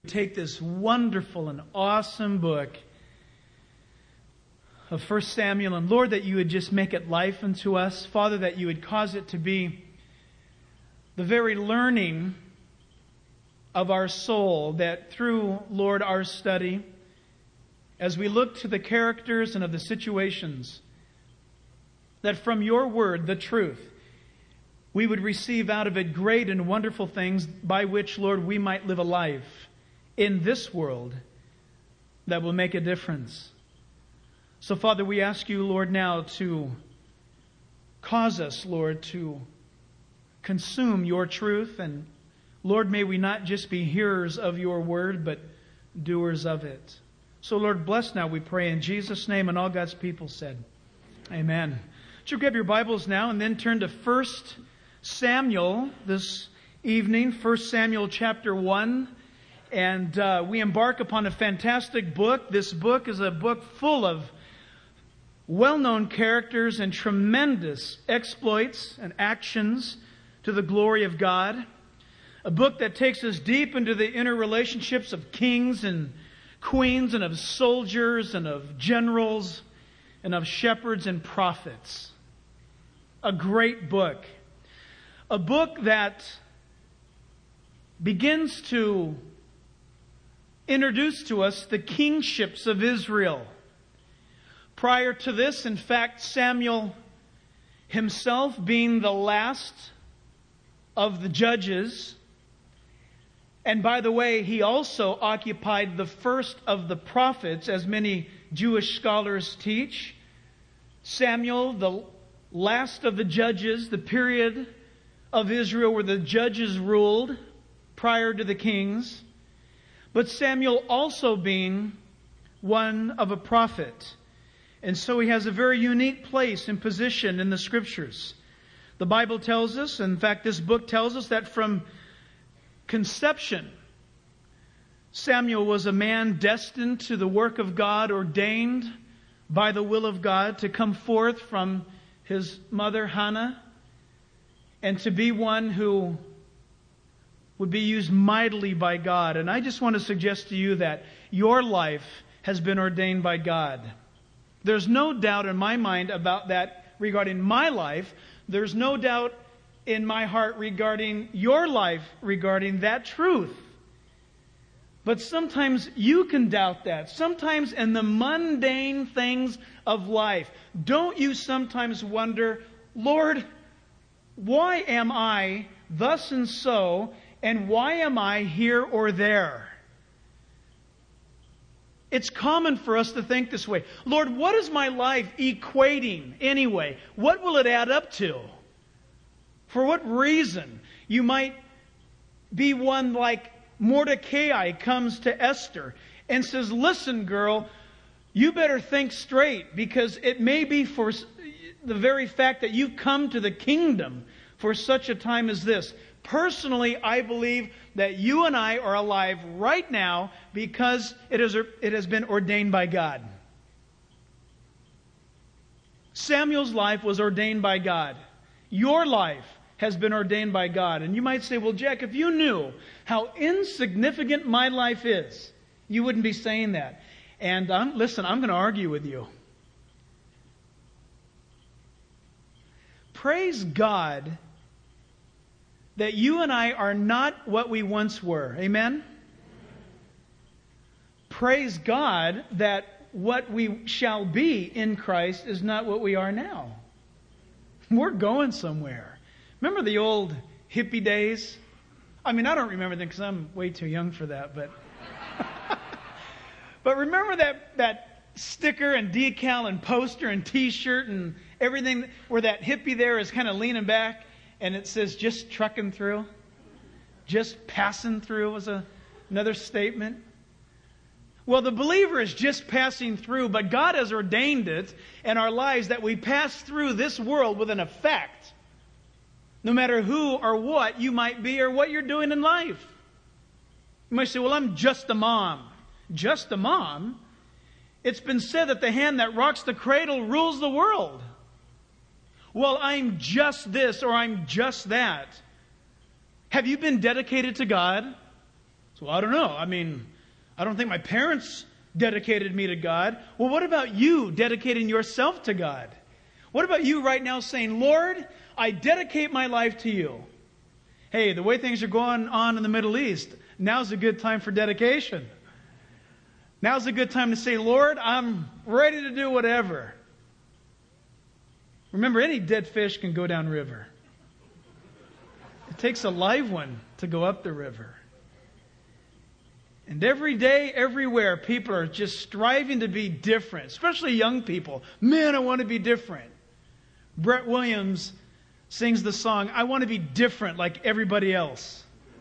Take this wonderful and awesome book of 1 Samuel, and Lord, that you would just make it life unto us. Father, that you would cause it to be the very learning of our soul, that through, Lord, our study, as we look to the characters and of the situations, that from your word, the truth, we would receive out of it great and wonderful things by which, Lord, we might live a life in this world that will make a difference. So, Father, we ask you, Lord, now to cause us, Lord, to consume your truth. And, Lord, may we not just be hearers of your word, but doers of it. So, Lord, bless now, we pray in Jesus' name, and all God's people said, amen. Would you grab your Bibles now and then turn to 1 Samuel this evening, 1 Samuel chapter 1. And we embark upon a fantastic book. This book is a book full of well-known characters and tremendous exploits and actions to the glory of God. A book that takes us deep into the inner relationships of kings and queens and of soldiers and of generals and of shepherds and prophets. A great book. A book that begins to introduce to us the kingships of Israel. Prior to this, in fact, Samuel himself being the last of the judges. And by the way, he also occupied the first of the prophets, as many Jewish scholars teach. Samuel, the last of the judges, the period of Israel where the judges ruled prior to the kings. But Samuel also being one of a prophet. And so he has a very unique place and position in the Scriptures. The Bible tells us, in fact this book tells us, that from conception, Samuel was a man destined to the work of God, ordained by the will of God to come forth from his mother Hannah and to be one who would be used mightily by God. And I just want to suggest to you that your life has been ordained by God. There's no doubt in my mind about that regarding my life. There's no doubt in my heart regarding your life, regarding that truth. But sometimes you can doubt that. Sometimes in the mundane things of life, don't you sometimes wonder, Lord, why am I thus and so? And why am I here or there? It's common for us to think this way. Lord, what is my life equating anyway? What will it add up to? For what reason? You might be one like Mordecai comes to Esther and says, listen, girl, you better think straight, because it may be for the very fact that you've come to the kingdom for such a time as this. Personally, I believe that you and I are alive right now because it has been ordained by God. Samuel's life was ordained by God. Your life has been ordained by God. And you might say, well, Jack, if you knew how insignificant my life is, you wouldn't be saying that. And listen, I'm going to argue with you. Praise God that you and I are not what we once were. Amen? Praise God that what we shall be in Christ is not what we are now. We're going somewhere. Remember the old hippie days? I mean, I don't remember them because I'm way too young for that, but but remember that sticker and decal and poster and t-shirt and everything where that hippie there is kind of leaning back? And it says, just trucking through. Just passing through was another statement. Well, the believer is just passing through, but God has ordained it in our lives that we pass through this world with an effect. No matter who or what you might be or what you're doing in life. You might say, well, I'm just a mom. Just a mom? It's been said that the hand that rocks the cradle rules the world. Well, I'm just this or I'm just that. Have you been dedicated to God? So I don't know. I don't think my parents dedicated me to God. Well, what about you dedicating yourself to God? What about you right now saying, Lord, I dedicate my life to you? Hey, the way things are going on in the Middle East, now's a good time for dedication. Now's a good time to say, Lord, I'm ready to do whatever. Remember, any dead fish can go down river. It takes a live one to go up the river. And every day, everywhere, people are just striving to be different, especially young people. Man, I want to be different. Brett Williams sings the song, I want to be different like everybody else.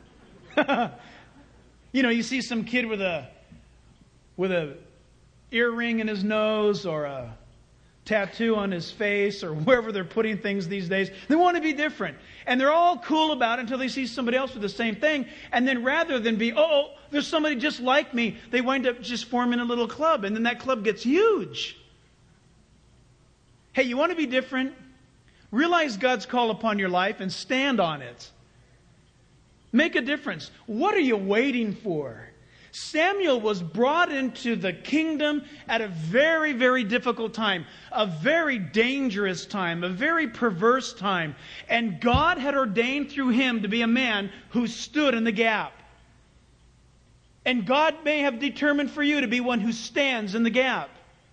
You see some kid with a earring in his nose or a tattoo on his face or wherever they're putting things these days. They want to be different. And they're all cool about it until they see somebody else with the same thing. And then rather than be, there's somebody just like me, they wind up just forming a little club. And then that club gets huge. Hey, you want to be different? Realize God's call upon your life and stand on it. Make a difference. What are you waiting for? Samuel was brought into the kingdom at a very, very difficult time, a very dangerous time, a very perverse time. And God had ordained through him to be a man who stood in the gap. And God may have determined for you to be one who stands in the gap.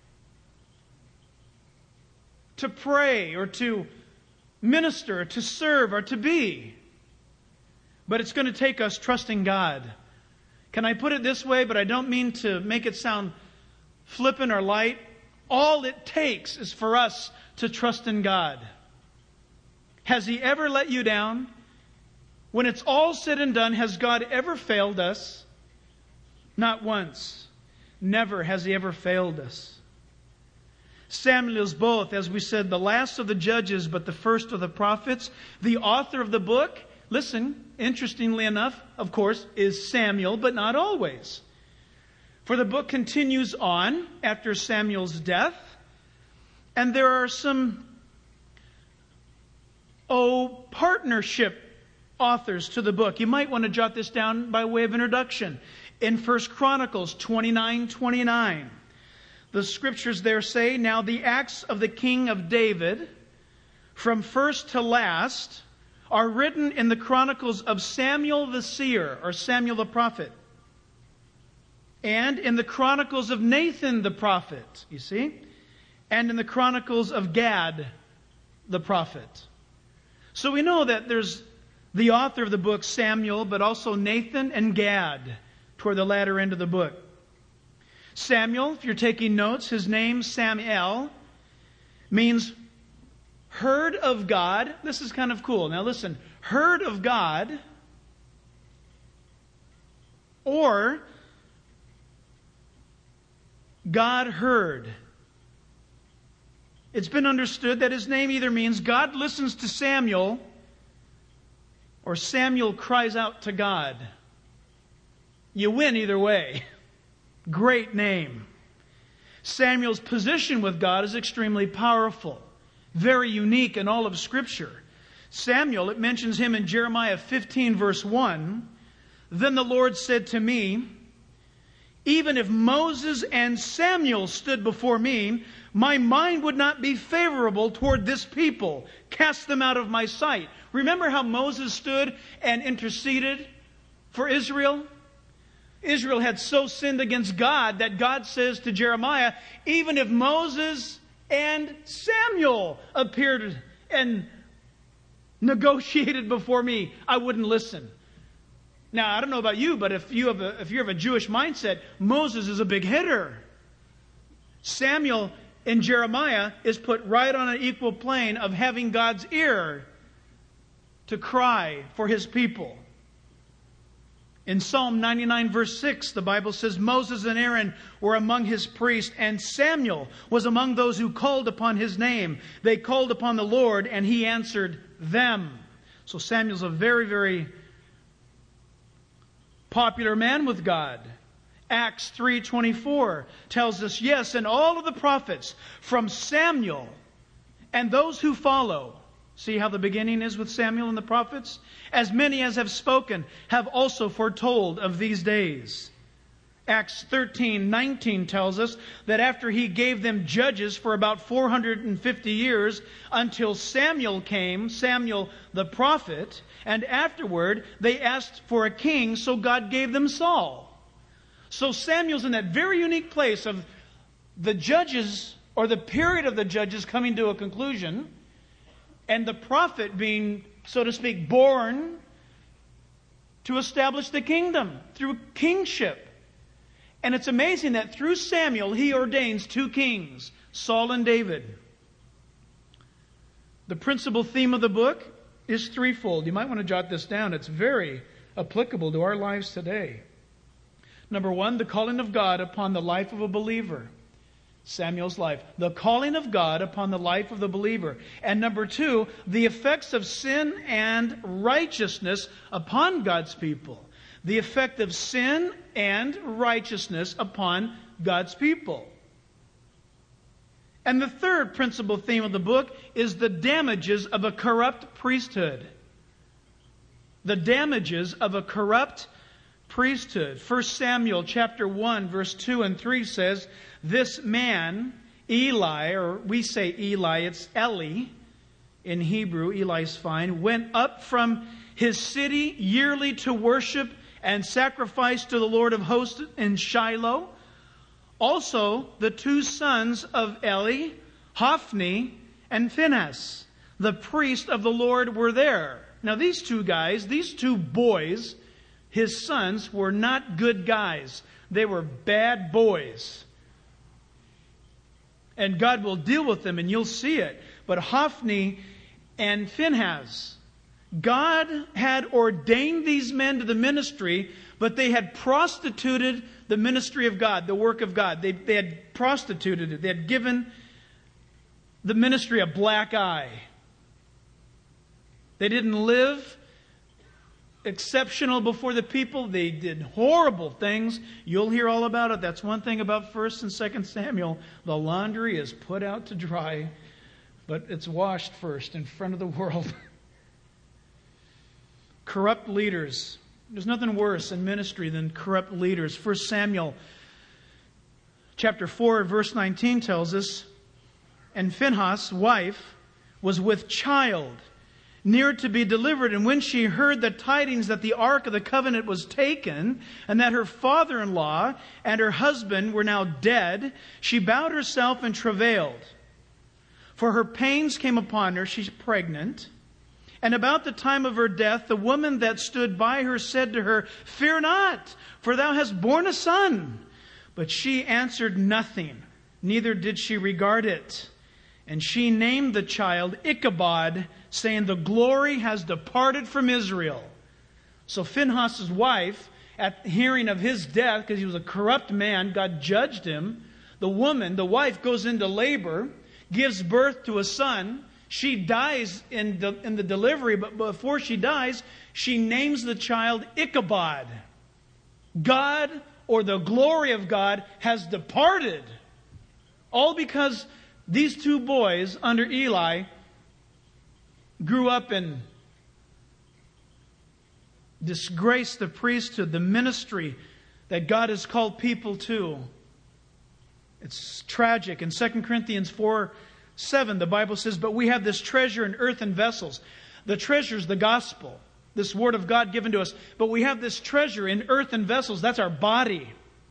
To pray or to minister, to serve, or to be. But it's going to take us trusting God. Can I put it this way, but I don't mean to make it sound flippant or light. All it takes is for us to trust in God. Has He ever let you down? When it's all said and done, has God ever failed us? Not once. Never has He ever failed us. Samuel is both, as we said, the last of the judges, but the first of the prophets. The author of the book, listen, interestingly enough, of course, is Samuel, but not always. For the book continues on after Samuel's death, and there are some partnership authors to the book. You might want to jot this down by way of introduction. In 1 Chronicles 29:29, the scriptures there say, Now the acts of the king of David, from first to last, are written in the chronicles of Samuel the seer, or Samuel the prophet, and in the chronicles of Nathan the prophet, you see, and in the chronicles of Gad the prophet. So we know that there's the author of the book, Samuel, but also Nathan and Gad toward the latter end of the book. Samuel, if you're taking notes, his name, Samuel, means heard of God. This is kind of cool. Now listen, heard of God, or God heard. It's been understood that his name either means God listens to Samuel, or Samuel cries out to God. You win either way. Great name. Samuel's position with God is extremely powerful. Very unique in all of Scripture. Samuel, it mentions him in Jeremiah 15 verse 1. Then the Lord said to me, even if Moses and Samuel stood before me, my mind would not be favorable toward this people. Cast them out of my sight. Remember how Moses stood and interceded for Israel? Israel had so sinned against God that God says to Jeremiah, even if Moses and Samuel appeared and negotiated before me, I wouldn't listen. Now, I don't know about you, but if you have a Jewish mindset, Moses is a big hitter. Samuel and Jeremiah is put right on an equal plane of having God's ear to cry for His people. In Psalm 99 verse 6, the Bible says, Moses and Aaron were among His priests, and Samuel was among those who called upon His name. They called upon the Lord, and He answered them. So Samuel's a very, very popular man with God. Acts 3:24 tells us, yes, and all of the prophets from Samuel and those who follow. See how the beginning is with Samuel and the prophets? As many as have spoken have also foretold of these days. Acts 13:19 tells us that after he gave them judges for about 450 years until Samuel came, Samuel the prophet, and afterward they asked for a king, so God gave them Saul. So Samuel's in that very unique place of the judges, or the period of the judges coming to a conclusion, and the prophet being, so to speak, born to establish the kingdom through kingship. And it's amazing that through Samuel, he ordains two kings, Saul and David. The principal theme of the book is threefold. You might want to jot this down. It's very applicable to our lives today. Number one, the calling of God upon the life of a believer. Samuel's life. The calling of God upon the life of the believer. And number two, the effects of sin and righteousness upon God's people. The effect of sin and righteousness upon God's people. And the third principal theme of the book is the damages of a corrupt priesthood. The damages of a corrupt priesthood. 1 Samuel chapter 1 verse 2 and 3 says, this man, Eli, or we say Eli, it's Eli in Hebrew, Eli's fine, went up from his city yearly to worship and sacrifice to the Lord of hosts in Shiloh. Also, the two sons of Eli, Hophni and Phinehas, the priest of the Lord, were there. Now these two guys, these two boys, his sons, were not good guys. They were bad boys. And God will deal with them, and you'll see it. But Hophni and Phinehas, God had ordained these men to the ministry, but they had prostituted the ministry of God, the work of God. They had prostituted it. They had given the ministry a black eye. They didn't live exceptional before the people. They did horrible things. You'll hear all about it. That's one thing about 1 and 2 Samuel. The laundry is put out to dry, but it's washed first in front of the world. Corrupt leaders. There's nothing worse in ministry than corrupt leaders. 1 Samuel chapter 4 verse 19 tells us, and Phinehas' wife was with child, near to be delivered. And when she heard the tidings that the ark of the covenant was taken, and that her father-in-law and her husband were now dead, she bowed herself and travailed. For her pains came upon her, she's pregnant. And about the time of her death, the woman that stood by her said to her, fear not, for thou hast borne a son. But she answered nothing, neither did she regard it. And she named the child Ichabod, saying, the glory has departed from Israel. So Phinehas' wife, at hearing of his death, because he was a corrupt man, God judged him. The woman, the wife, goes into labor, gives birth to a son. She dies in the delivery, but before she dies, she names the child Ichabod. God, or the glory of God, has departed. All because these two boys under Eli grew up and disgraced the priesthood, the ministry that God has called people to. It's tragic. In 2 Corinthians 4:7, the Bible says, but we have this treasure in earthen vessels. The treasure is the gospel, this word of God given to us. But we have this treasure in earthen vessels. That's our body.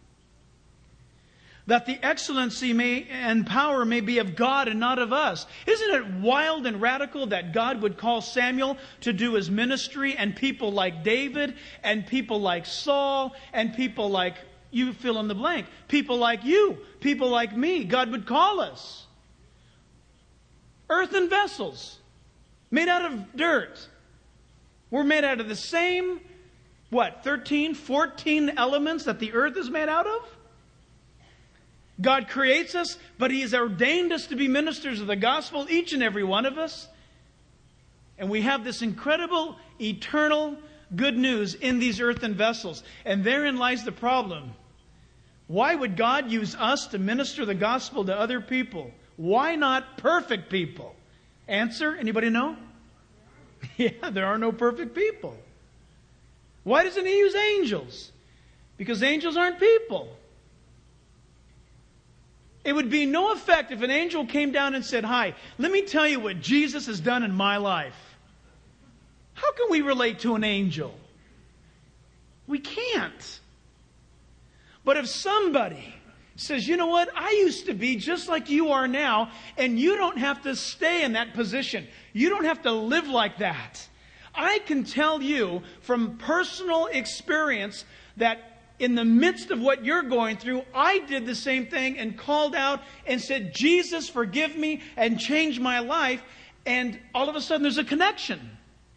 That the excellency and power may be of God and not of us. Isn't it wild and radical that God would call Samuel to do his ministry, and people like David and people like Saul and people like, you fill in the blank, people like you, people like me, God would call us. Earthen vessels made out of dirt. We're made out of the same, 13, 14 elements that the earth is made out of? God creates us, but He has ordained us to be ministers of the gospel, each and every one of us. And we have this incredible, eternal good news in these earthen vessels. And therein lies the problem. Why would God use us to minister the gospel to other people? Why not perfect people? Answer, anybody know? Yeah, there are no perfect people. Why doesn't he use angels? Because angels aren't people. It would be no effect if an angel came down and said, "Hi, let me tell you what Jesus has done in my life." How can we relate to an angel? We can't. But if somebody says, "You know what? I used to be just like you are now, and you don't have to stay in that position. You don't have to live like that." I can tell you from personal experience that in the midst of what you're going through, I did the same thing and called out and said, "Jesus, forgive me," and change my life. And all of a sudden there's a connection.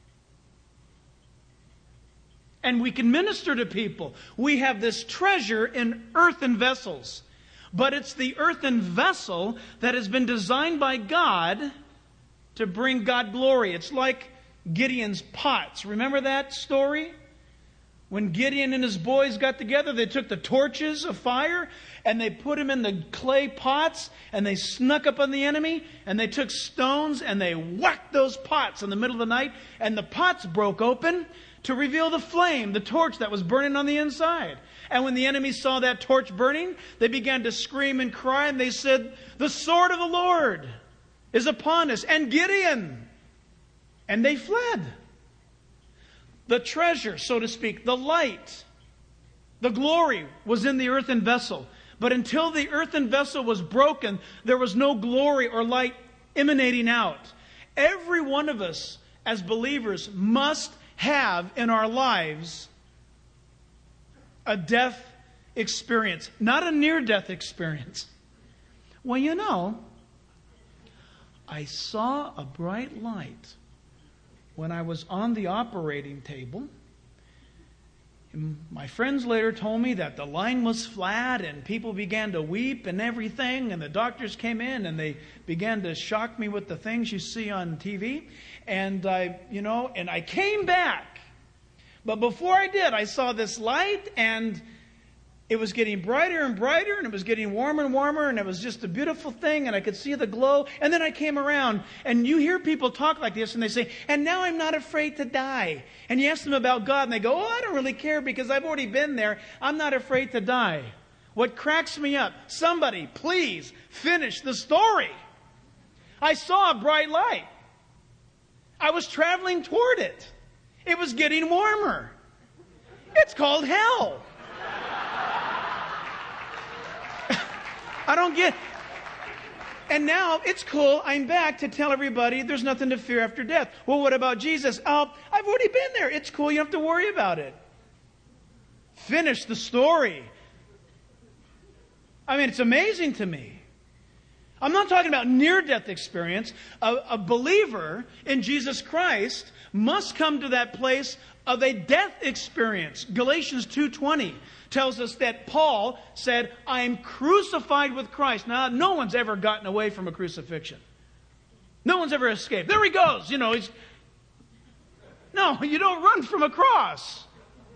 And we can minister to people. We have this treasure in earthen vessels. But it's the earthen vessel that has been designed by God to bring God glory. It's like Gideon's pots. Remember that story? When Gideon and his boys got together, they took the torches of fire and they put them in the clay pots and they snuck up on the enemy and they took stones and they whacked those pots in the middle of the night and the pots broke open to reveal the flame, the torch that was burning on the inside. And when the enemy saw that torch burning, they began to scream and cry and they said, "The sword of the Lord is upon us, and Gideon." And they fled. The treasure, so to speak, the light, the glory was in the earthen vessel. But until the earthen vessel was broken, there was no glory or light emanating out. Every one of us as believers must have in our lives a death experience, not a near-death experience. Well, you know, I saw a bright light when I was on the operating table. And my friends later told me that the line was flat and people began to weep and everything, and the doctors came in and they began to shock me with the things you see on TV. And I came back. But before I did, I saw this light and it was getting brighter and brighter, and it was getting warmer and warmer, and it was just a beautiful thing, and I could see the glow. And then I came around, and you hear people talk like this, and they say, "And now I'm not afraid to die." And you ask them about God, and they go, "Oh, I don't really care because I've already been there. I'm not afraid to die." What cracks me up, somebody, please finish the story. I saw a bright light. I was traveling toward it. It was getting warmer. It's called hell. I don't get. And now it's cool. I'm back to tell everybody there's nothing to fear after death. Well, what about Jesus? Oh, I've already been there. It's cool. You don't have to worry about it. Finish the story. I mean, it's amazing to me. I'm not talking about near-death experience. A believer in Jesus Christ must come to that place of a death experience. Galatians 2:20 tells us that Paul said, "I am crucified with Christ." Now, no one's ever gotten away from a crucifixion. No one's ever escaped. There he goes. No, you don't run from a cross.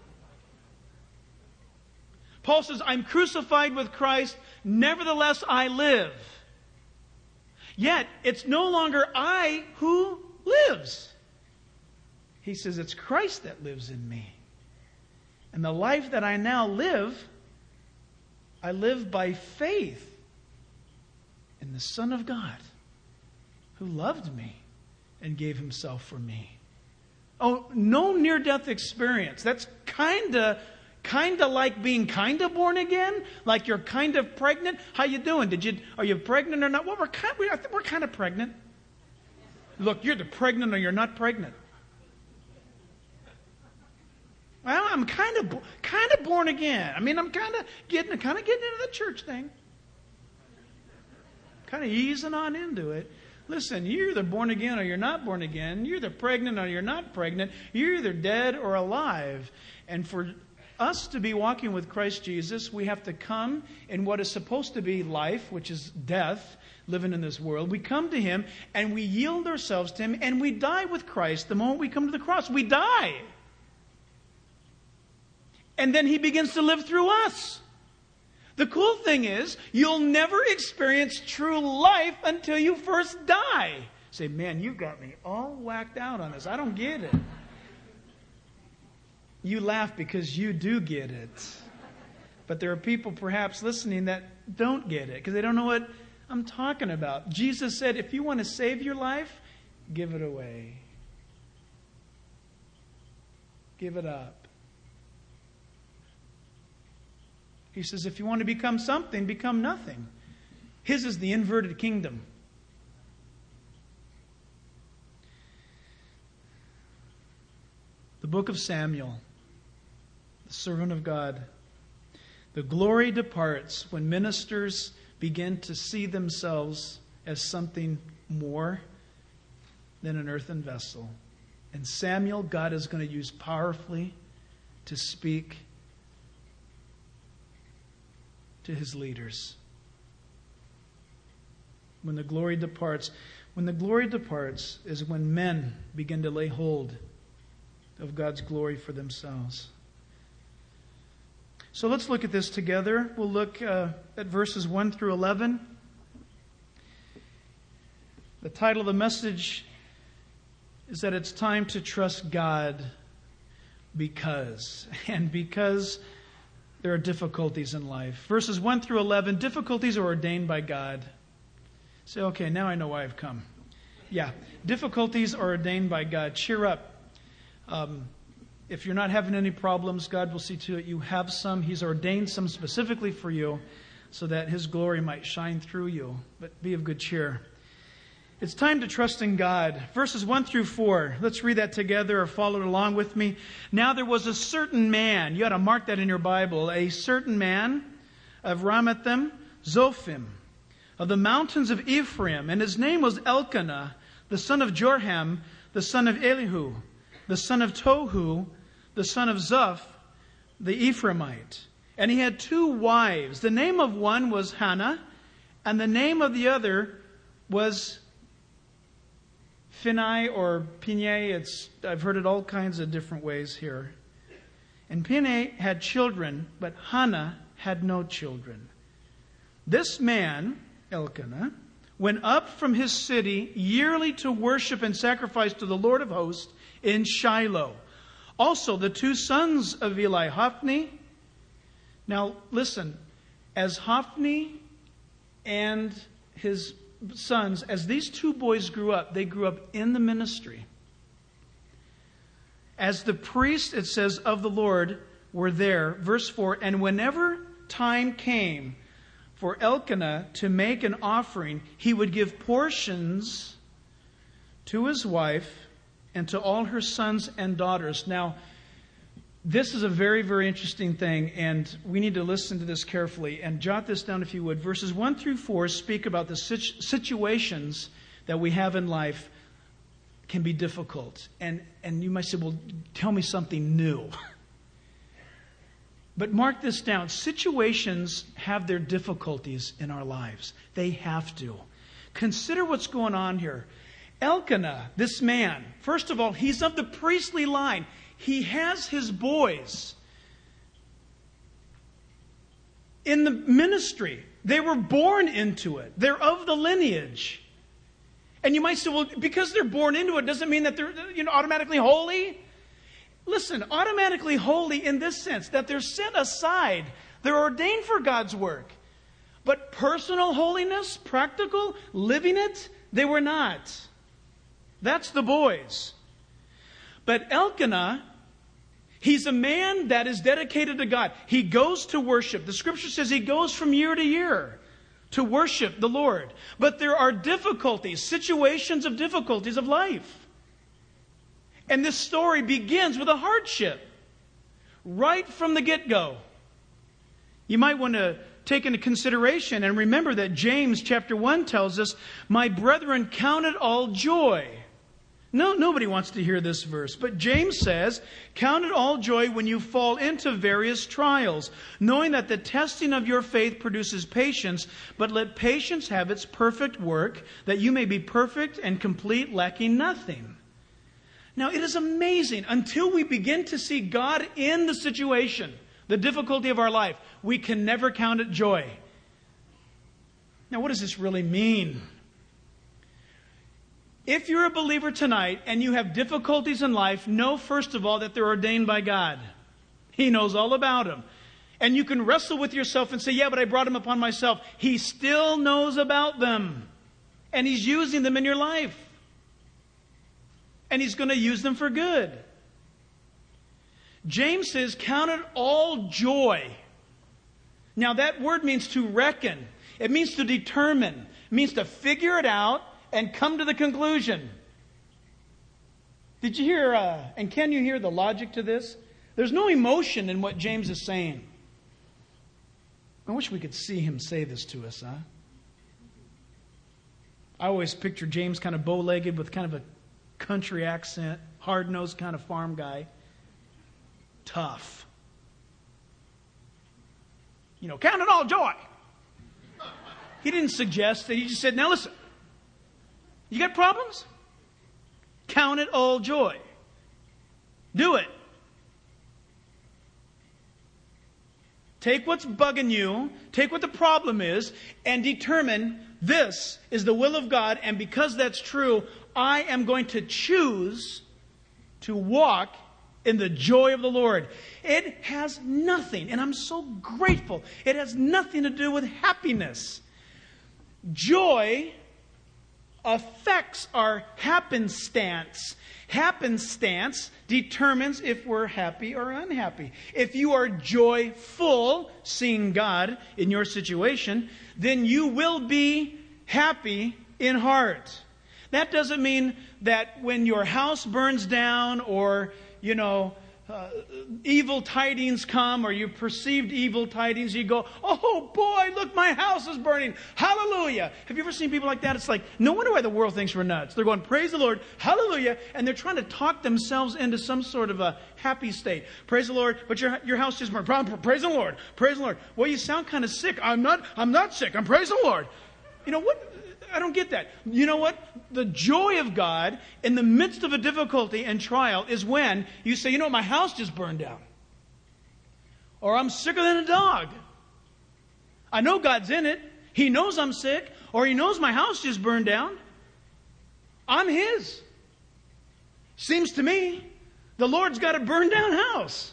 Paul says, "I'm crucified with Christ, nevertheless I live. Yet, it's no longer I who lives." He says, "It's Christ that lives in me. And the life that I now live, I live by faith in the Son of God who loved me and gave himself for me." Oh, no near-death experience. That's kind of like being kind of born again, like you're kind of pregnant. How you doing? Are you pregnant or not? Well, we're kind of pregnant. Look, you're either pregnant or you're not pregnant. Well, I'm kind of born again. I mean, I'm kind of getting into the church thing. Kind of easing on into it. Listen, you're either born again or you're not born again. You're either pregnant or you're not pregnant. You're either dead or alive. And for us to be walking with Christ Jesus, we have to come in what is supposed to be life, which is death, living in this world. We come to Him and we yield ourselves to Him and we die with Christ the moment we come to the cross. We die. And then He begins to live through us. The cool thing is, you'll never experience true life until you first die. Say, man, you've got me all whacked out on this. I don't get it. You laugh because you do get it. But there are people perhaps listening that don't get it because they don't know what I'm talking about. Jesus said, if you want to save your life, give it away. Give it up. He says, if you want to become something, become nothing. His is the inverted kingdom. The book of Samuel, the servant of God. The glory departs when ministers begin to see themselves as something more than an earthen vessel. And Samuel, God is going to use powerfully to speak to his leaders. When the glory departs is when men begin to lay hold of God's glory for themselves. So let's look at this together. We'll look at verses 1 through 11. The title of the message is that it's time to trust God because there are difficulties in life. Verses 1 through 11, difficulties are ordained by God. Say, okay, now I know why I've come. Yeah, difficulties are ordained by God. Cheer up. If you're not having any problems, God will see to it you have some. He's ordained some specifically for you so that His glory might shine through you. But be of good cheer. It's time to trust in God. Verses 1 through 4. Let's read that together or follow it along with me. Now there was a certain man. You ought to mark that in your Bible. A certain man of Ramathaim Zophim, of the mountains of Ephraim. And his name was Elkanah, the son of Jorham, the son of Elihu, the son of Tohu, the son of Zuph, the Ephraimite. And he had 2 wives. The name of one was Hannah, and the name of the other was Phinai or Pinei. I've heard it all kinds of different ways here. And Pinei had children, but Hannah had no children. This man, Elkanah, went up from his city yearly to worship and sacrifice to the Lord of hosts in Shiloh. Also, the 2 sons of Eli, Hophni. Now, listen, as Hophni and his sons, as these 2 boys grew up, they grew up in the ministry. As the priests, it says, of the Lord were there. Verse 4, and whenever time came for Elkanah to make an offering, he would give portions to his wife and to all her sons and daughters. Now, this is a very, very interesting thing, and we need to listen to this carefully. And jot this down if you would. Verses 1 through 4 speak about the situations that we have in life can be difficult. And you might say, well, tell me something new. But mark this down. Situations have their difficulties in our lives. They have to. Consider what's going on here. Elkanah, this man, first of all, he's of the priestly line. He has his boys in the ministry. They were born into it. They're of the lineage. And you might say, well, because they're born into it doesn't mean that they're automatically holy. Listen, automatically holy in this sense, that they're set aside. They're ordained for God's work. But personal holiness, practical, living it, they were not. That's the boys. But Elkanah, he's a man that is dedicated to God. He goes to worship. The scripture says he goes from year to year to worship the Lord. But there are difficulties, situations of difficulties of life. And this story begins with a hardship right from the get-go. You might want to take into consideration and remember that James chapter 1 tells us, my brethren, count it all joy. No, nobody wants to hear this verse. But James says, count it all joy when you fall into various trials, knowing that the testing of your faith produces patience, but let patience have its perfect work, that you may be perfect and complete, lacking nothing. Now, it is amazing. Until we begin to see God in the situation, the difficulty of our life, we can never count it joy. Now, what does this really mean? If you're a believer tonight and you have difficulties in life, know first of all that they're ordained by God. He knows all about them. And you can wrestle with yourself and say, yeah, but I brought them upon myself. He still knows about them. And He's using them in your life. And He's going to use them for good. James says, count it all joy. Now that word means to reckon. It means to determine. It means to figure it out and come to the conclusion. Did you hear, and can you hear the logic to this? There's no emotion in what James is saying. I wish we could see him say this to us, huh? I always picture James kind of bow-legged with kind of a country accent, hard-nosed kind of farm guy. Tough. You know, count it all joy. He didn't suggest that. He just said, now listen, you got problems? Count it all joy. Do it. Take what's bugging you, take what the problem is, and determine this is the will of God, and because that's true, I am going to choose to walk in the joy of the Lord. It has nothing, and I'm so grateful, it has nothing to do with happiness. Joy affects our happenstance. Happenstance determines if we're happy or unhappy. If you are joyful, seeing God in your situation, then you will be happy in heart. That doesn't mean that when your house burns down or, evil tidings come, or you perceived evil tidings, you go, oh boy, look, my house is burning. Hallelujah. Have you ever seen people like that? It's like, no wonder why the world thinks we're nuts. They're going, praise the Lord, hallelujah, and they're trying to talk themselves into some sort of a happy state. Praise the Lord, but your house just burned. Praise the Lord, praise the Lord. Well, you sound kind of sick. I'm not sick. I'm praise the Lord. You know what? I don't get that. You know what? The joy of God in the midst of a difficulty and trial is when you say, you know, my house just burned down. Or I'm sicker than a dog. I know God's in it. He knows I'm sick. Or He knows my house just burned down. I'm His. Seems to me the Lord's got a burned down house.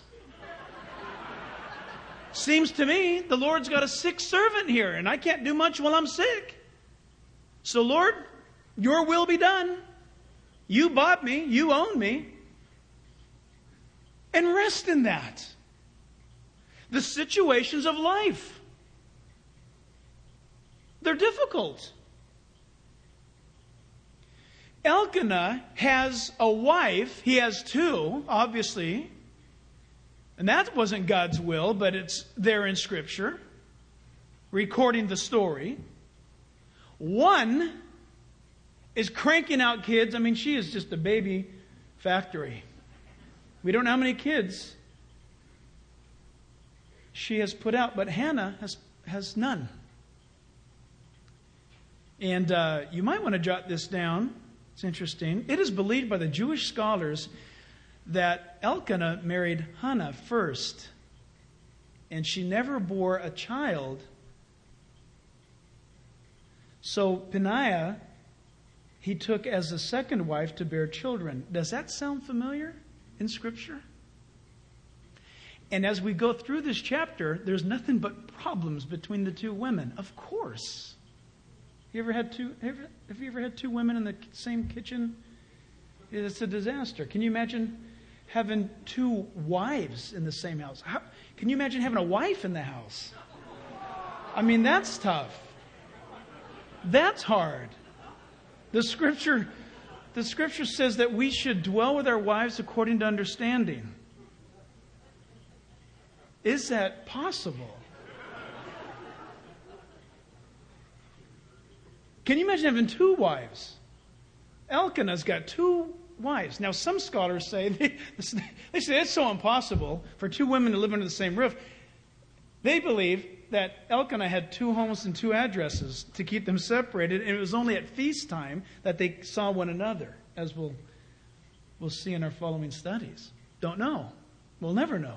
Seems to me the Lord's got a sick servant here and I can't do much while I'm sick. So Lord, your will be done. You bought me. You own me. And rest in that. The situations of life, they're difficult. Elkanah has a wife. He has two, obviously. And that wasn't God's will, but it's there in Scripture, recording the story. One is cranking out kids. I mean, she is just a baby factory. We don't know how many kids she has put out, but Hannah has none. And you might want to jot this down. It's interesting. It is believed by the Jewish scholars that Elkanah married Hannah first, and she never bore a child. So Peninnah, he took as a second wife to bear children. Does that sound familiar in Scripture? And as we go through this chapter, there's nothing but problems between the two women. Of course. Have you ever had two women in the same kitchen? It's a disaster. Can you imagine having two wives in the same house? Can you imagine having a wife in the house? I mean, that's tough. That's hard. The scripture says that we should dwell with our wives according to understanding. Is that possible? Can you imagine having two wives? Elkanah's got two wives. Now, some scholars say, they say it's so impossible for two women to live under the same roof. They believe that Elkanah had two homes and two addresses to keep them separated, and it was only at feast time that they saw one another, as we'll see in our following studies. Don't know. We'll never know.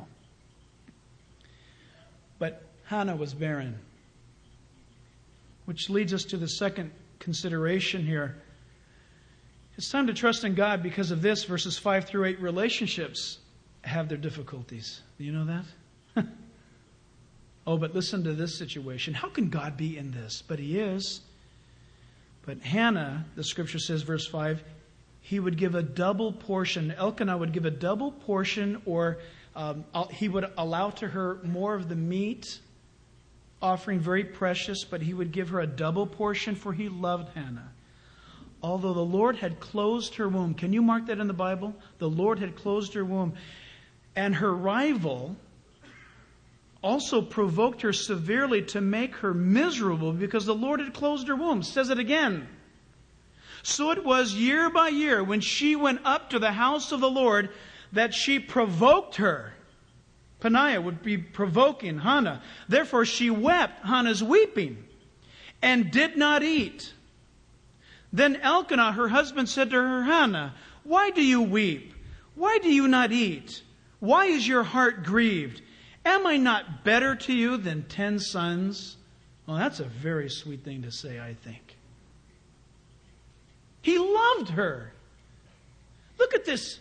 But Hannah was barren. Which leads us to the second consideration here. It's time to trust in God because of this. Verses 5 through 8, relationships have their difficulties. Do you know that? Oh, but listen to this situation. How can God be in this? But He is. But Hannah, the scripture says, verse 5, he would give a double portion. Elkanah would give a double portion, or he would allow to her more of the meat, offering very precious, but he would give her a double portion, for he loved Hannah. Although the Lord had closed her womb. Can you mark that in the Bible? The Lord had closed her womb. And her rival also provoked her severely to make her miserable because the Lord had closed her womb. Says it again. So it was year by year when she went up to the house of the Lord that she provoked her. Peninnah would be provoking Hannah. Therefore she wept, Hannah's weeping, and did not eat. Then Elkanah, her husband, said to her, Hannah, why do you weep? Why do you not eat? Why is your heart grieved? Am I not better to you than 10 sons? Well, that's a very sweet thing to say, I think. He loved her. Look at this.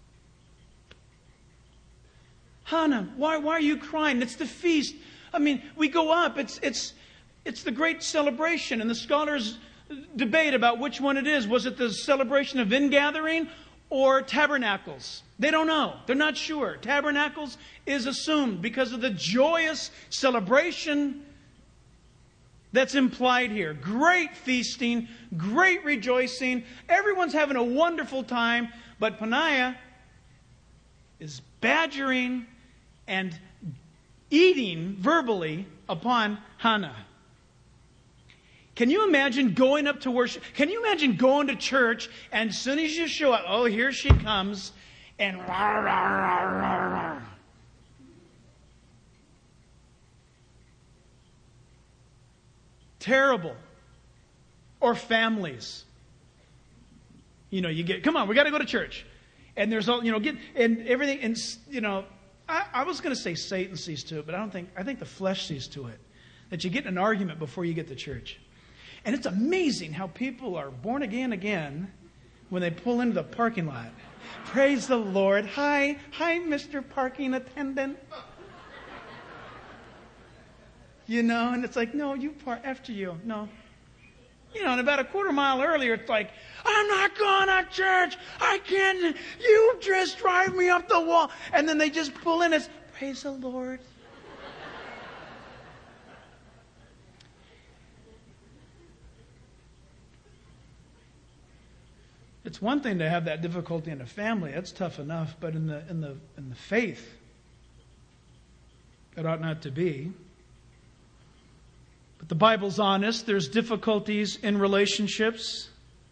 Hannah, why are you crying? It's the feast. I mean, we go up. It's the great celebration, and the scholars debate about which one it is. Was it the celebration of ingathering or tabernacles? They don't know. They're not sure. Tabernacles is assumed because of the joyous celebration that's implied here. Great feasting, great rejoicing. Everyone's having a wonderful time, but Peninnah is badgering and eating verbally upon Hannah. Can you imagine going up to worship? Can you imagine going to church and as soon as you show up, oh, here she comes, and rah, rah, rah, rah, rah. Terrible. Or families. You get, come on, we got to go to church. And there's all, and everything, and, I was going to say Satan sees to it, but I think the flesh sees to it. That you get in an argument before you get to church. And it's amazing how people are born again when they pull into the parking lot. Praise the Lord. Hi, Mr. Parking Attendant. And it's like, no, you park after you. No. And about a quarter mile earlier, it's like, I'm not going to church. I can't. You just drive me up the wall. And then they just pull in. It's, praise the Lord. It's one thing to have that difficulty in a family. That's tough enough. But in the faith, it ought not to be. But the Bible's honest. There's difficulties in relationships.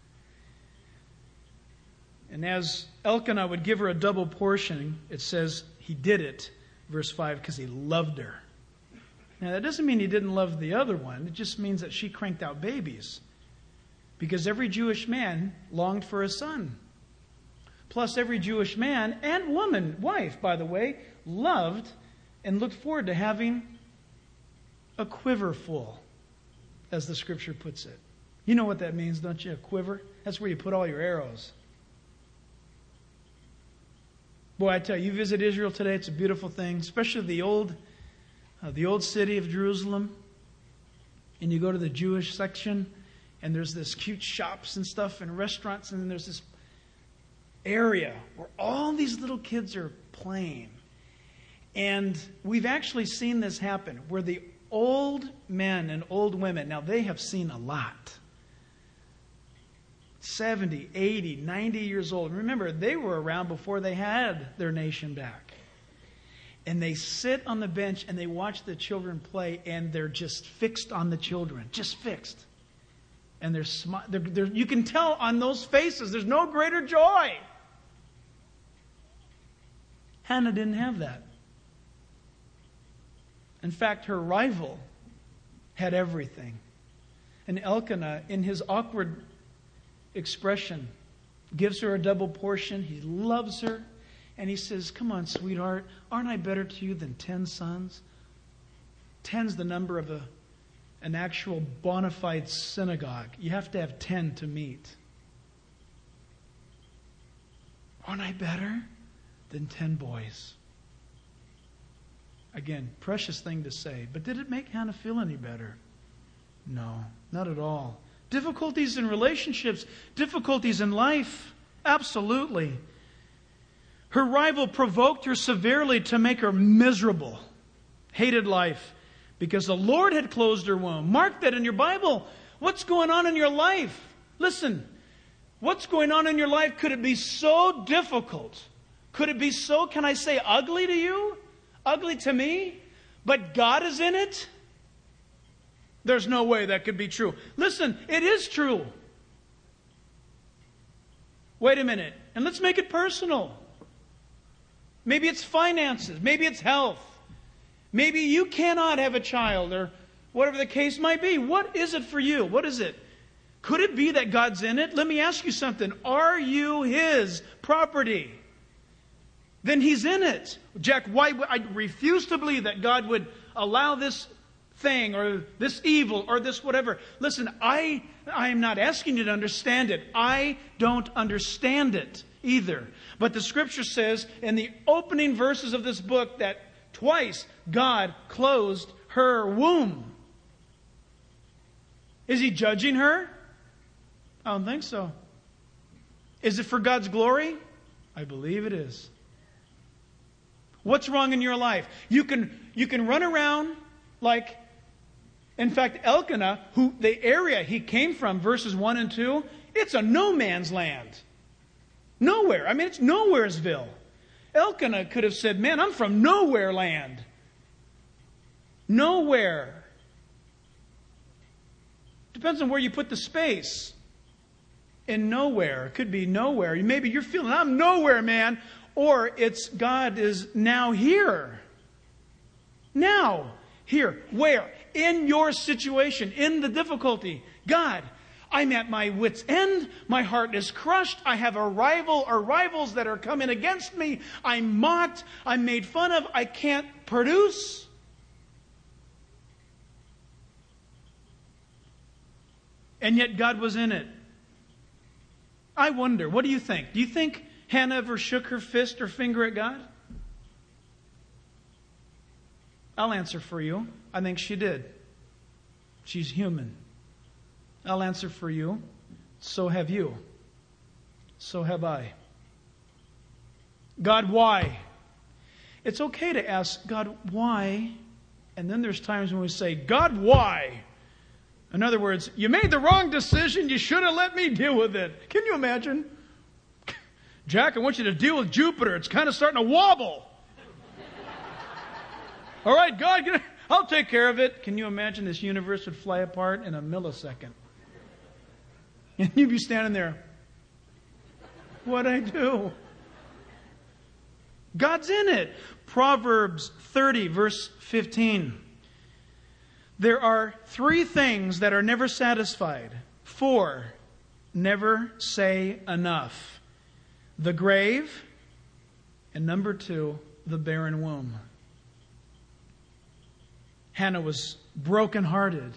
And as Elkanah would give her a double portion, it says he did it, verse 5, because he loved her. Now, that doesn't mean he didn't love the other one. It just means that she cranked out babies. Because every Jewish man longed for a son. Plus, every Jewish man and woman, wife, by the way, loved and looked forward to having a quiver full, as the scripture puts it. You know what that means, don't you? A quiver? That's where you put all your arrows. Boy, I tell you, you visit Israel today, it's a beautiful thing, especially the old city of Jerusalem. And you go to the Jewish section, and there's this cute shops and stuff and restaurants, and then there's this area where all these little kids are playing. And we've actually seen this happen, where the old men and old women, now they have seen a lot. 70, 80, 90 years old. Remember, they were around before they had their nation back. And they sit on the bench and they watch the children play, and they're just fixed on the children. Just fixed. And they're you can tell on those faces, there's no greater joy. Hannah didn't have that. In fact, her rival had everything. And Elkanah, in his awkward expression, gives her a double portion. He loves her. And he says, come on, sweetheart, aren't I better to you than 10 sons? 10's the number of an actual bona fide synagogue. You have to have 10 to meet. Aren't I better than 10 boys? Again, precious thing to say. But did it make Hannah feel any better? No, not at all. Difficulties in relationships, difficulties in life, absolutely. Her rival provoked her severely to make her miserable. Hated life because the Lord had closed her womb. Mark that in your Bible. What's going on in your life? Listen, what's going on in your life? Could it be so difficult? Could it be so, can I say, ugly to you? Ugly to me? But God is in it? There's no way that could be true. Listen, it is true. Wait a minute. And let's make it personal. Maybe it's finances. Maybe it's health. Maybe you cannot have a child or whatever the case might be. What is it for you? What is it? Could it be that God's in it? Let me ask you something. Are you His property? Then He's in it. Jack, I refuse to believe that God would allow this thing or this evil or this whatever. Listen, I am not asking you to understand it. I don't understand it either. But the Scripture says in the opening verses of this book that twice God closed her womb. Is He judging her? I don't think so. Is it for God's glory? I believe it is. What's wrong in your life? You can run around like, in fact, Elkanah, who the area he came from, verses 1 and 2, it's a no man's land. Nowhere. I mean, it's Nowheresville. Elkanah could have said, man, I'm from nowhere land. Nowhere. Depends on where you put the space. In nowhere. It could be nowhere. Maybe you're feeling, I'm nowhere, man. Or it's God is now here. Now. Here. Where? In your situation. In the difficulty. God, I'm at my wit's end. My heart is crushed. I have a rival or rivals that are coming against me. I'm mocked. I'm made fun of. I can't produce. And yet God was in it. I wonder, what do you think? Do you think Hannah ever shook her fist or finger at God? I'll answer for you. I think she did. She's human. I'll answer for you. So have you. So have I. God, why? It's okay to ask, God, why? And then there's times when we say, God, why? In other words, you made the wrong decision. You should have let me deal with it. Can you imagine? Jack, I want you to deal with Jupiter. It's kind of starting to wobble. All right, God, I'll take care of it. Can you imagine this universe would fly apart in a millisecond? And you'd be standing there. What'd I do? God's in it. Proverbs 30, verse 15. There are 3 things that are never satisfied. 4, never say enough. The grave, and number 2, the barren womb. Hannah was brokenhearted.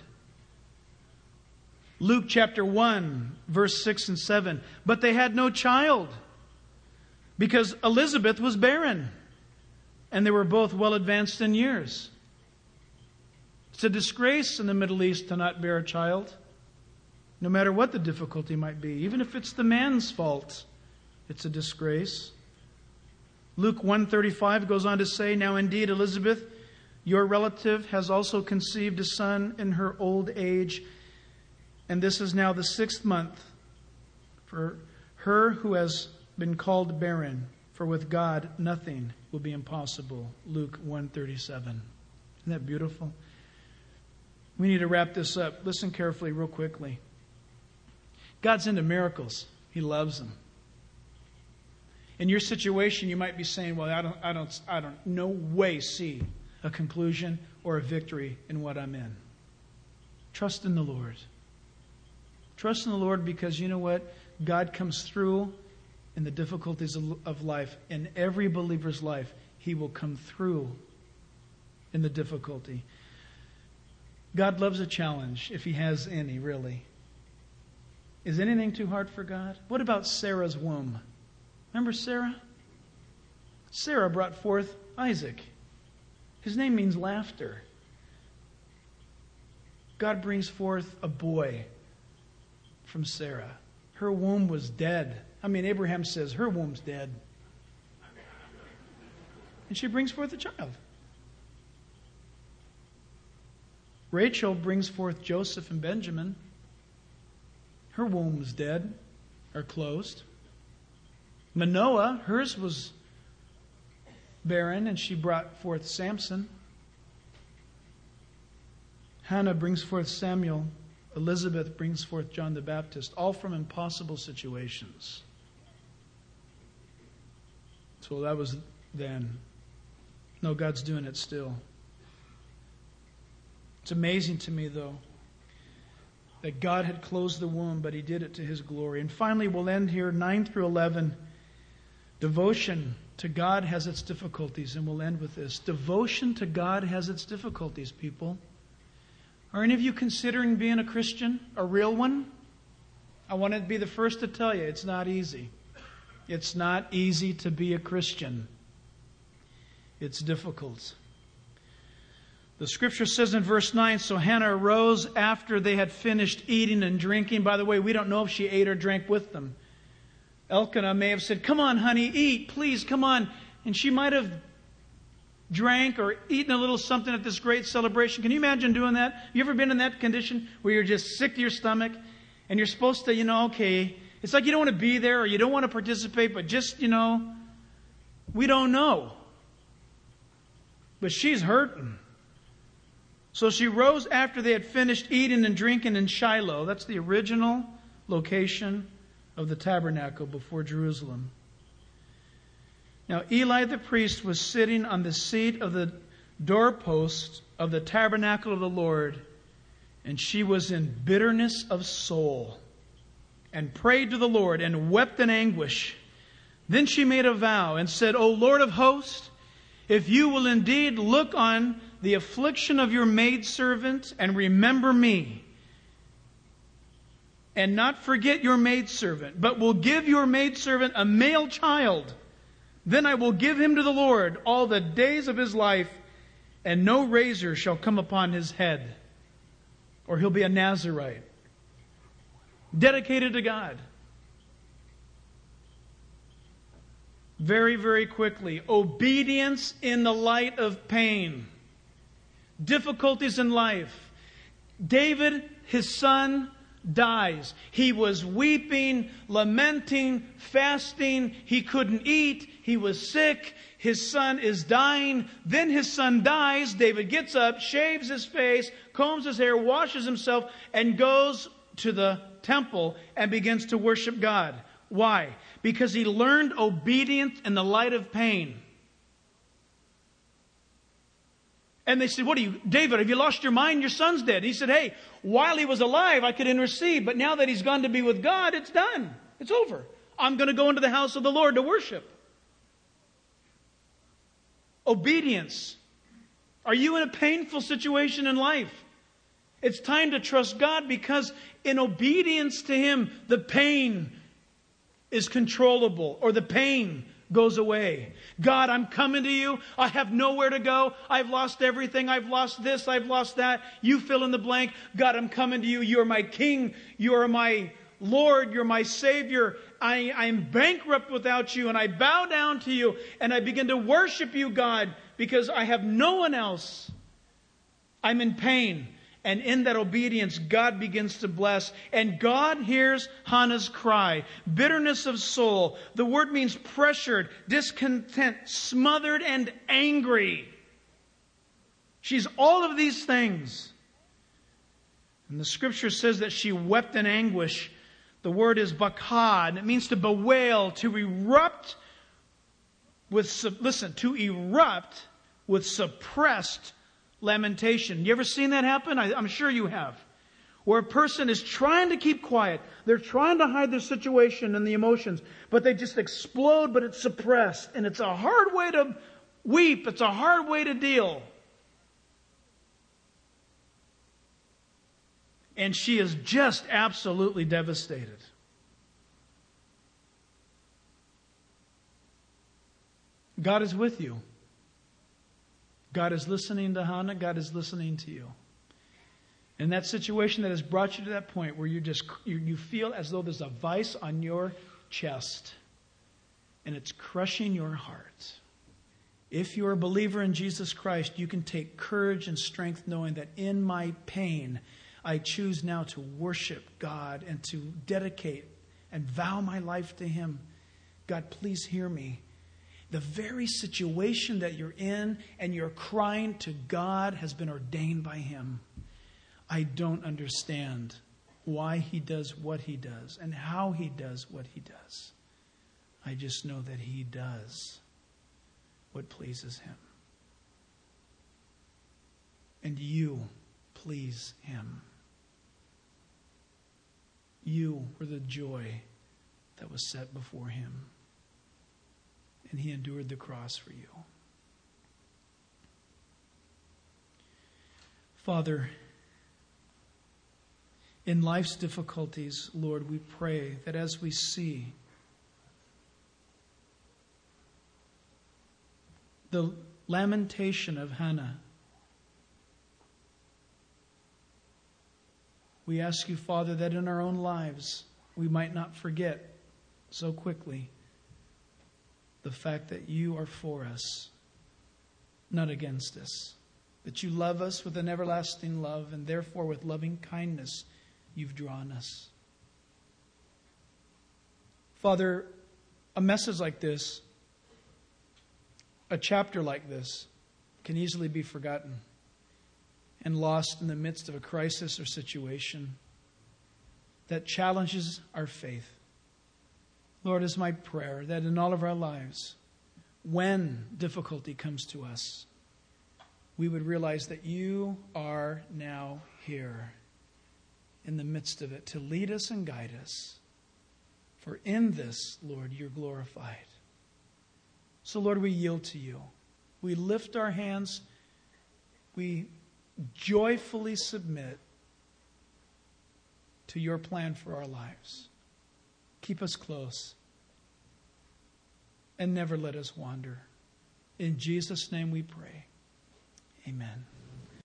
Luke chapter 1, verse 6 and 7. But they had no child because Elizabeth was barren, and they were both well advanced in years. It's a disgrace in the Middle East to not bear a child, no matter what the difficulty might be. Even if it's the man's fault, it's a disgrace. Luke 1:35 goes on to say, Now indeed Elizabeth, your relative, has also conceived a son in her old age, and this is now the 6th month for her who has been called barren. For with God nothing will be impossible. Luke 1:37. Isn't that beautiful? We need to wrap this up. Listen carefully, real quickly. God's into miracles. He loves them. In your situation, you might be saying, well, I don't no way see a conclusion or a victory in what I'm in. Trust in the Lord. Trust in the Lord, because you know what? God comes through in the difficulties of life. In every believer's life, He will come through in the difficulty. God loves a challenge, if He has any, really. Is anything too hard for God? What about Sarah's womb? Remember Sarah? Sarah brought forth Isaac. His name means laughter. God brings forth a boy from Sarah. Her womb was dead. Abraham says her womb's dead. And she brings forth a child. Rachel brings forth Joseph and Benjamin. Her womb was dead or closed. Manoah, hers was barren, and she brought forth Samson. Hannah brings forth Samuel. Elizabeth brings forth John the Baptist, all from impossible situations. So that was then. No, God's doing it still. It's amazing to me, though, that God had closed the womb, but He did it to His glory. And finally, we'll end here, 9 through 11. Devotion to God has its difficulties, and we'll end with this. Devotion to God has its difficulties, people. Are any of you considering being a Christian, a real one? I want to be the first to tell you, it's not easy. It's not easy to be a Christian. It's difficult. The Scripture says in verse 9, so Hannah arose after they had finished eating and drinking. By the way, we don't know if she ate or drank with them. Elkanah may have said, come on, honey, eat, please, come on. And she might have drank or eaten a little something at this great celebration. Can you imagine doing that? You ever been in that condition where you're just sick to your stomach and you're supposed to, okay, it's like you don't want to be there or you don't want to participate, but just, we don't know. But she's hurting. So she rose after they had finished eating and drinking in Shiloh. That's the original location of the tabernacle before Jerusalem. Now Eli the priest was sitting on the seat of the doorpost of the tabernacle of the Lord, and she was in bitterness of soul, and prayed to the Lord, and wept in anguish. Then she made a vow, and said, O Lord of hosts, if you will indeed look on the affliction of your maidservant, and remember me, and not forget your maidservant, but will give your maidservant a male child, then I will give him to the Lord all the days of his life, and no razor shall come upon his head. Or he'll be a Nazirite, dedicated to God. Very, very quickly, obedience in the light of pain. Difficulties in life. David, his son, dies. He was weeping, lamenting, fasting. He couldn't eat. He was sick. His son is dying. Then his son dies. David gets up, shaves his face, combs his hair, washes himself, and goes to the temple and begins to worship God. Why? Because he learned obedience in the light of pain. And they said, David, have you lost your mind? Your son's dead. He said, hey, while he was alive, I could intercede. But now that he's gone to be with God, it's done. It's over. I'm going to go into the house of the Lord to worship. Obedience. Are you in a painful situation in life? It's time to trust God, because in obedience to Him, the pain is controllable, or the pain goes away. God, I'm coming to you. I have nowhere to go. I've lost everything. I've lost this. I've lost that. You fill in the blank. God, I'm coming to you. You are my King. You are my Lord. You're my Savior. I'm bankrupt without you, and I bow down to you, and I begin to worship you, God, because I have no one else. I'm in pain. And in that obedience, God begins to bless. And God hears Hannah's cry. Bitterness of soul. The word means pressured, discontent, smothered, and angry. She's all of these things. And the Scripture says that she wept in anguish. The word is bakah, and it means to bewail, to erupt with, to erupt with suppressed lamentation. You ever seen that happen? I'm sure you have. Where a person is trying to keep quiet. They're trying to hide their situation and the emotions, but they just explode, but it's suppressed. And it's a hard way to weep. It's a hard way to deal. And she is just absolutely devastated. God is with you. God is listening to Hannah. God is listening to you. And that situation that has brought you to that point where you feel as though there's a vice on your chest and it's crushing your heart. If you're a believer in Jesus Christ, you can take courage and strength knowing that in my pain, I choose now to worship God and to dedicate and vow my life to Him. God, please hear me. The very situation that you're in and you're crying to God has been ordained by Him. I don't understand why He does what He does and how He does what He does. I just know that He does what pleases Him. And you please Him. You were the joy that was set before Him. And He endured the cross for you. Father, in life's difficulties, Lord, we pray that as we see the lamentation of Hannah, we ask you, Father, that in our own lives we might not forget so quickly the fact that you are for us, not against us. That you love us with an everlasting love, and therefore with loving kindness you've drawn us. Father, a message like this, a chapter like this, can easily be forgotten and lost in the midst of a crisis or situation that challenges our faith. Lord, is my prayer that in all of our lives, when difficulty comes to us, we would realize that you are now here in the midst of it to lead us and guide us. For in this, Lord, you're glorified. So, Lord, we yield to you. We lift our hands. We joyfully submit to your plan for our lives. Keep us close and never let us wander. In Jesus' name we pray. Amen.